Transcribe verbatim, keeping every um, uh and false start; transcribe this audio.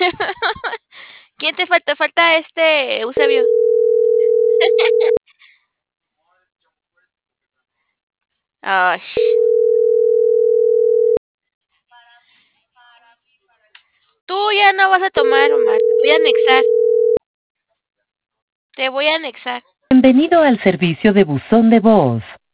¿Quién te falta? Falta este Eusebio. Ay, tú ya no vas a tomar, Omar. Te voy a anexar. Te voy a anexar. Bienvenido al servicio de buzón de voz.